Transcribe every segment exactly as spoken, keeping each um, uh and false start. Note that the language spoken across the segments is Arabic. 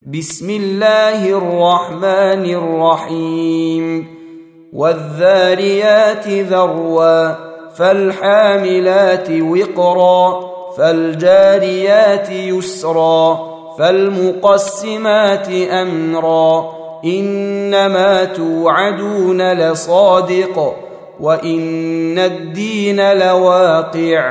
بسم الله الرحمن الرحيم والذاريات ذروا فالحاملات وقرا فالجاريات يسرا فالمقسمات أمرا إنما توعدون لصادق وإن الدين لواقع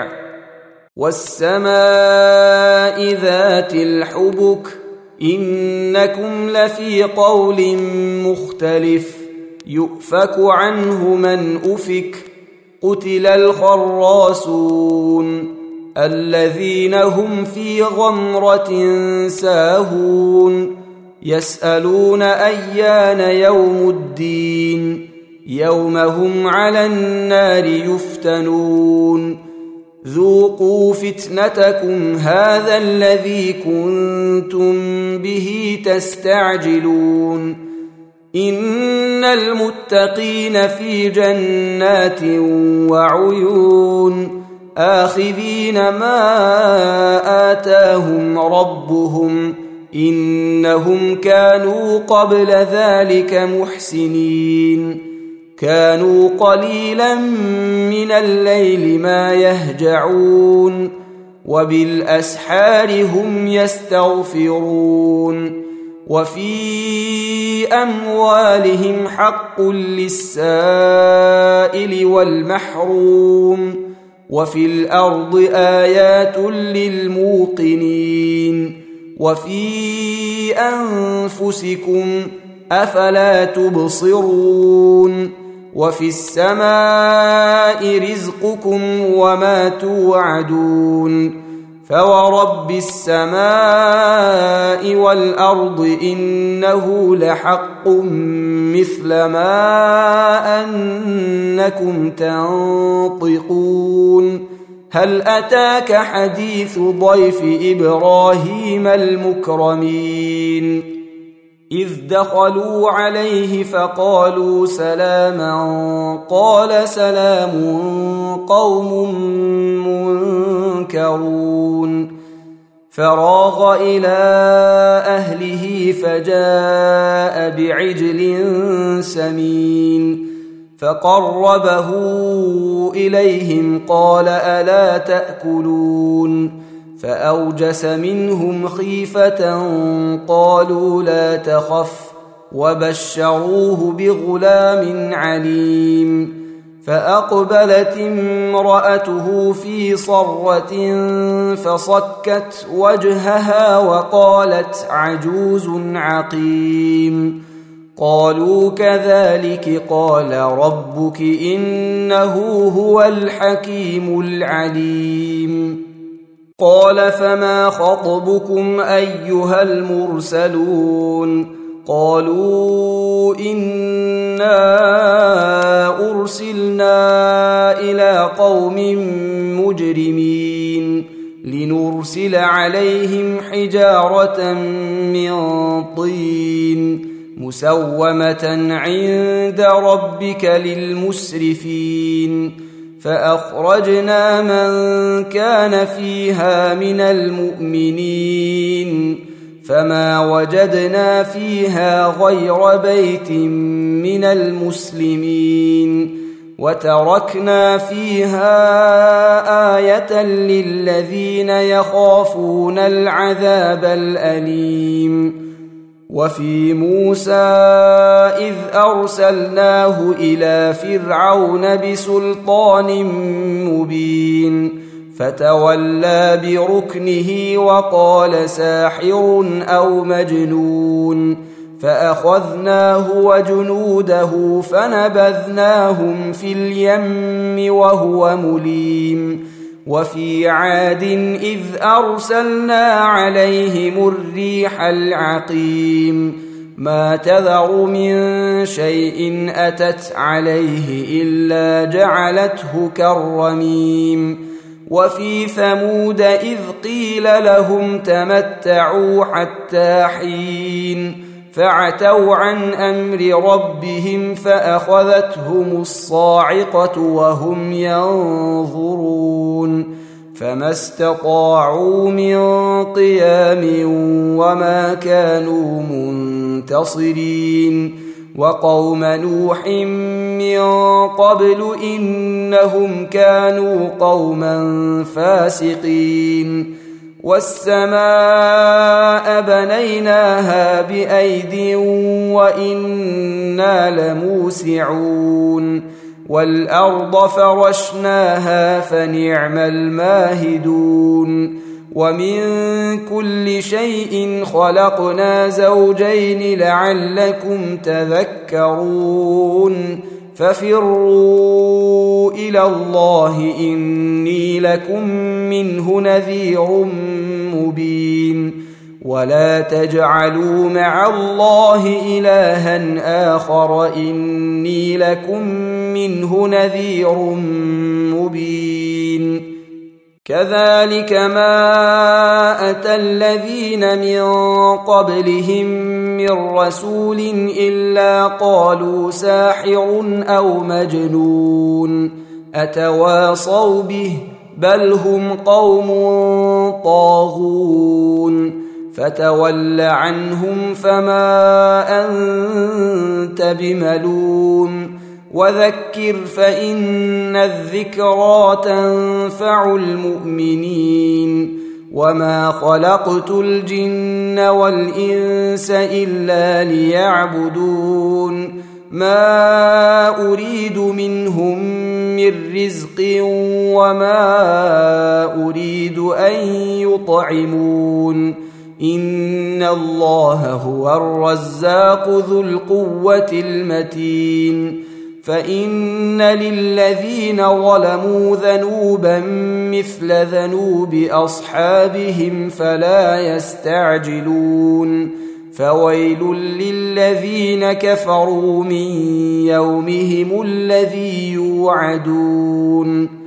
والسماء ذات الحبك إنكم لفي قول مختلف يؤفك عنه من أفك قتل الخراصون الذين هم في غمرة ساهون يسألون أيان يوم الدين يوم هم على النار يفتنون ذوقوا فتنتكم هذا الذي كنتم به تستعجلون إن المتقين في جنات وعيون آخذين ما آتاهم ربهم إنهم كانوا قبل ذلك محسنين كانوا قليلا من الليل ما يهجعون وبالأسحار هم يستغفرون وفي أموالهم حق للسائل والمحروم وفي الأرض آيات للموقنين وفي أنفسكم أفلا تبصرون وفي السماء رزقكم وما توعدون فورب السماء والأرض إنه لحق مثل ما أنكم تنطقون هل أتاك حديث ضيف إبراهيم المكرمين إذ دخلوا عليه فقالوا سلاما قال سلام قوم منكرون فراغ إلى أهله فجاء بعجل سمين فقربه إليهم قال ألا تأكلون فأوجس منهم خيفة قالوا لا تخف وبشروه بغلام عليم فأقبلت امرأته في صرة فصكت وجهها وقالت عجوز عقيم قالوا كذلك قال ربك إنه هو الحكيم العليم قال فما خطبكم أيها المرسلون قالوا إنا أرسلنا إلى قوم مجرمين لنرسل عليهم حجارة من طين مسومة عند ربك للمسرفين فأخرجنا من كان فيها من المؤمنين فما وجدنا فيها غير بيت من المسلمين وتركنا فيها آية للذين يخافون العذاب الأليم وفي موسى إذ أرسلناه إلى فرعون بسلطان مبين فتولى بركنه وقال ساحر أو مجنون فأخذناه وجنوده فنبذناهم في اليم وهو مليم وفي عاد إذ أرسلنا عليهم الريح العقيم ما تذر من شيء أتت عليه إلا جعلته كالرميم وفي ثمود إذ قيل لهم تمتعوا حتى حين فعتوا عن أمر ربهم فأخذتهم الصاعقة وهم ينظرون فما استطاعوا من قيام وما كانوا منتصرين وقوم نوح من قبل إنهم كانوا قوما فاسقين والسماء بنيناها بأيد وإنا لموسعون والأرض فرشناها فنعم الماهدون ومن كل شيء خلقنا زوجين لعلكم تذكرون ففروا إلى الله إني لكم منه نذير مبين ولا تجعلوا مع الله إلها آخر إني لكم منه نذير مبين كذلك ما أتى الذين من قبلهم من رسول إلا قالوا ساحر أو مجنون أتواصوا به بل هم قوم طاغون فتول عنهم فما أنت بملوم وذكر فإن الذكرى تنفع المؤمنين وما خلقت الجن والإنس إلا ليعبدون ما أريد منهم من رزق وما أريد أن يطعمون إن الله هو الرزاق ذو القوة المتين فإن للذين ظلموا ذنوبا مثل ذنوب أصحابهم فلا يستعجلون فويل للذين كفروا من يومهم الذي يوعدون